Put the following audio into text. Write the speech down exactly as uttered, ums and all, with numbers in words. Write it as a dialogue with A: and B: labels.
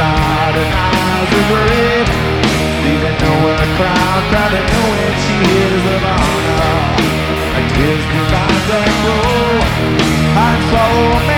A: heart and eyes of brave, leaving nowhere crowned, proud to know when she is of honor. Like tears behind that row, I'd follow a man